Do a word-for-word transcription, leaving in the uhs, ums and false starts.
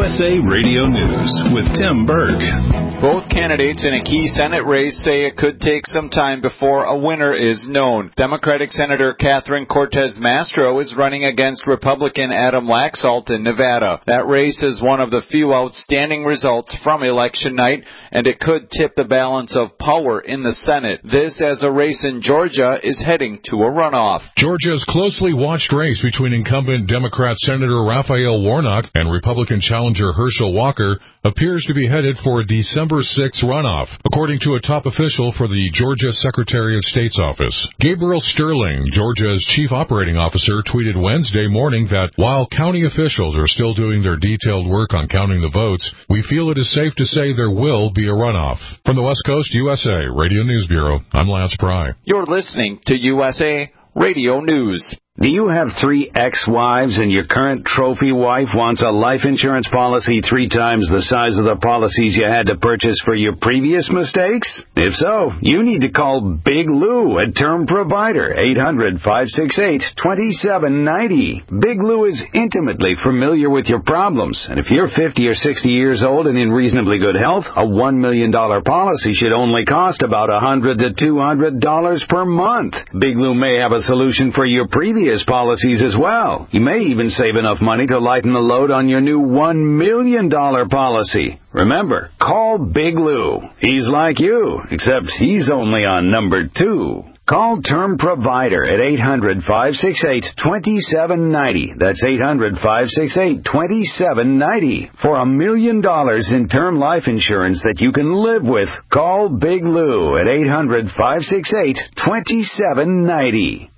U S A Radio News with Tim Berg. Both candidates in a key Senate race say it could take some time before a winner is known. Democratic Senator Catherine Cortez Masto is running against Republican Adam Laxalt in Nevada. That race is one of the few outstanding results from election night, and it could tip the balance of power in the Senate. This as a race in Georgia is heading to a runoff. Georgia's closely watched race between incumbent Democrat Senator Raphael Warnock and Republican challenger Herschel Walker appears to be headed for a December sixth runoff, according to a top official for the Georgia Secretary of State's office. Gabriel Sterling, Georgia's chief operating officer, tweeted Wednesday morning that while county officials are still doing their detailed work on counting the votes, we feel it is safe to say there will be a runoff. From the West Coast U S A Radio News Bureau, I'm Lance Pry. You're listening to U S A Radio News. Do you have three ex-wives and your current trophy wife wants a life insurance policy three times the size of the policies you had to purchase for your previous mistakes? If so, you need to call Big Lou at Term Provider, eight hundred, five six eight, two seven nine zero. Big Lou is intimately familiar with your problems, and if you're fifty or sixty years old and in reasonably good health, a one million dollars policy should only cost about one hundred to two hundred dollars per month. Big Lou may have a solution for your previous policies as well. You may even save enough money to lighten the load on your new one million dollars policy. Remember, call Big Lou. He's like you, except he's only on number two. Call Term Provider at eight hundred, five six eight, two seven nine zero. That's eight hundred, five six eight, two seven nine zero. For a million dollars in term life insurance that you can live with, call Big Lou at eight hundred, five six eight, two seven nine zero.